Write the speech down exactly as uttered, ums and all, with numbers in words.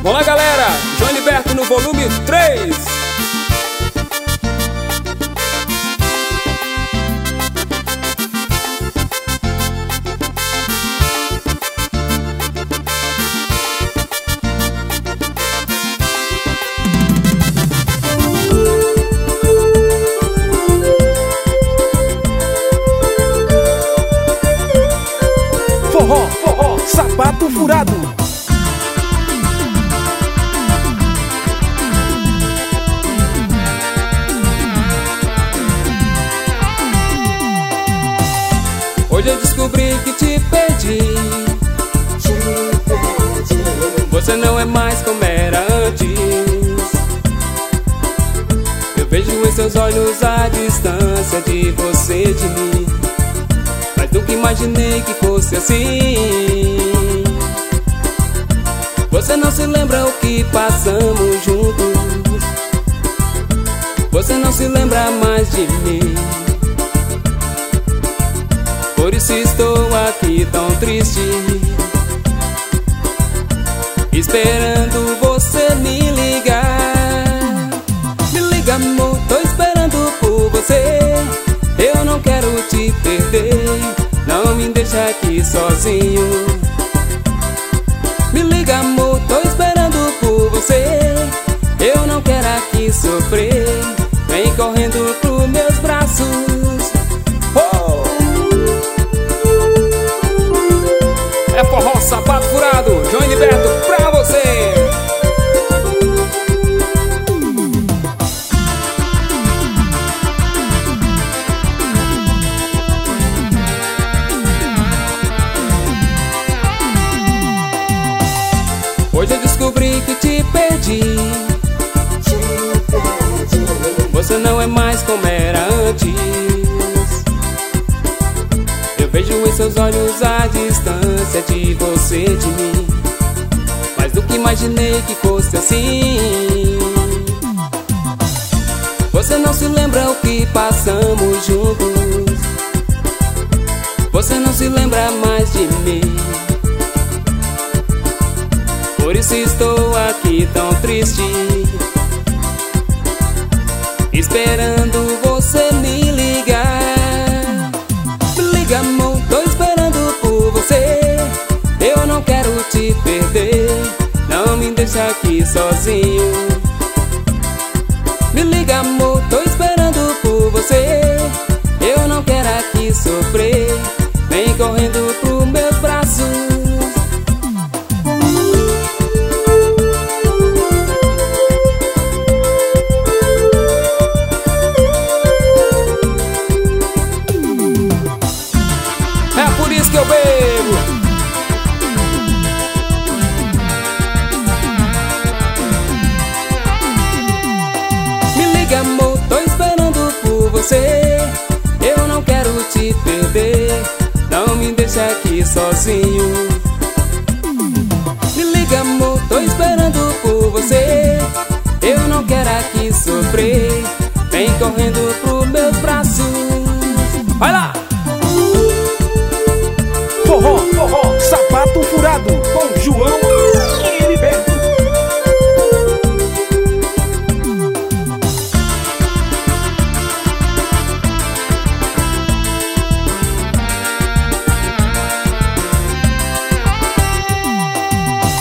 Vamos lá, galera, João Liberto no volume três. Forró, forró, sapato furado. Hoje eu descobri que te perdi. Você não é mais como era antes. Eu vejo em seus olhos a distância de você de mim, mas nunca imaginei que fosse assim. Você não se lembra o que passamos juntos. Você não se lembra mais de mim. Por isso estou aqui tão triste, esperando você me ligar. Me liga, amor, tô esperando por você. Eu não quero te perder, não me deixa aqui sozinho. Me liga, amor, tô esperando por você. Eu não quero aqui sofrer, vem correndo pros meus braços. Oh! É forró, sapato furado, João Liberto pra você. Hoje eu descobri que te perdi. Você não é mais como era antes. Eu vejo em seus olhos a distância de você de mim, mas nunca imaginei que fosse assim. Você não se lembra o que passamos juntos. Você não se lembra mais de mim. Por isso estou aqui tão triste, esperando você me ligar. Me liga, amor, tô esperando por você. Eu não quero te perder, não me deixa aqui sozinho. Me liga, amor, tô esperando por você. Eu não quero aqui sofrer, vem correndo pros meus braços. Que eu bebo. Me liga, amor, tô esperando por você. Eu não quero te perder, não me deixa aqui sozinho. Me liga, amor, tô esperando por você. Eu não quero aqui sofrer,